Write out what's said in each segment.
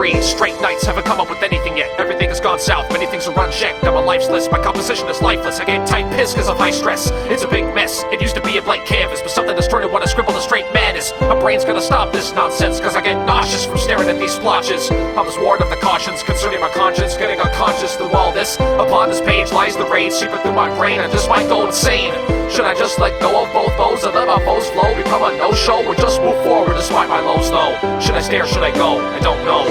3 straight nights, haven't come up with anything yet. Everything has gone south, many things are unchecked. I'm on life's list, my composition is lifeless. I get tight piss cause of high stress. It's a big mess, it used to be a blank canvas, but something that's turned to what I scribble is straight madness. My brain's gonna stop this nonsense, cause I get nauseous from staring at these splotches. I was warned of the cautions concerning my conscience, getting unconscious through all this. Upon this page lies the rage seeping through my brain, I just might go insane. Should I just let go of both foes and let my foes flow, become a no-show, or just move forward despite my lows though? Should I stay or should I go? I don't know.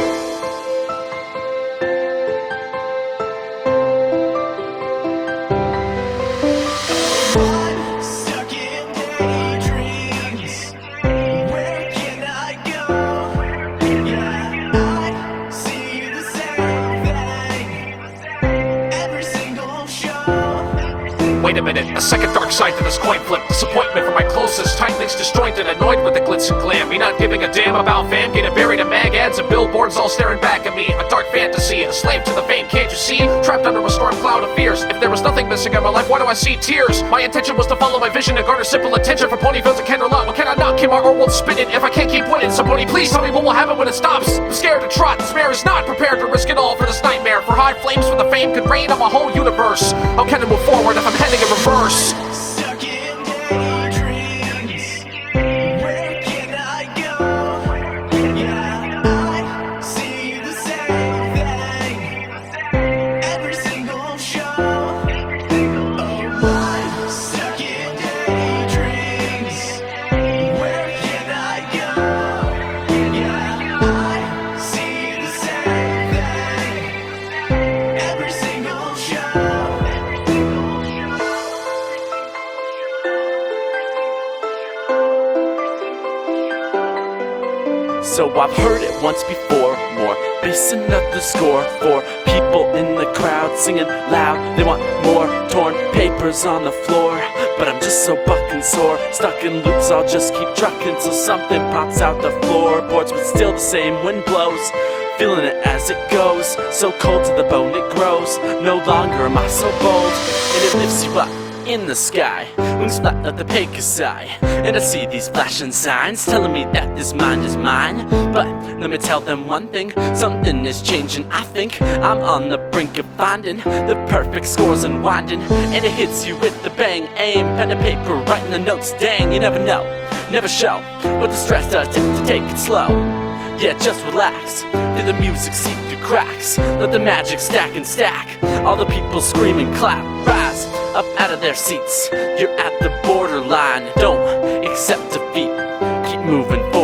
Wait a minute, a second dark side to this coin flip. Disappointment for my closest, tight links disjointed, annoyed with the glitz and glam. Me not giving a damn about fam, getting buried in mag ads and billboards all staring back at me. A dark fantasy, a slave to the fame, can't you see? Trapped under a storm cloud of fears. If there was nothing missing in my life, why do I see tears? My intention was to follow my vision and garner simple attention from Ponyvilles and Kenderlot. What can I not? Kim our world spinning if I can't keep winning. So Pony, please tell me what will happen when it stops. I'm scared to trot, despair is not prepared to risk it all for this nightmare. For high flames for the fame could rain on my whole universe. How can I move forward if I'm heading in reverse? Stuck in daydreams, where can I go? Yeah, I see the same thing, every single show. Oh, I'm stuck in daydreams, where can I go? Yeah, I see the same thing, every single show. So I've heard it once before, more basing up the score for people in the crowd singing loud. They want more torn papers on the floor, but I'm just so bucking sore. Stuck in loops, I'll just keep trucking till something pops out the floorboards, but still the same wind blows. Feeling it as it goes, so cold to the bone it grows. No longer am I so bold, and it lifts you up in the sky, wings flat like the Pegasi. And I see these flashing signs telling me that this mind is mine. But let me tell them one thing, something is changing. I think I'm on the brink of finding the perfect scores unwinding, and it hits you with the bang. Aim, pen and paper, writing the notes. Dang, you never know, never show what the stress does to take it slow. Yeah, just relax, feel the music seep through cracks. Let the magic stack and stack, all the people screaming clap. Rise up out of their seats, you're at the borderline. Don't accept defeat, keep moving forward.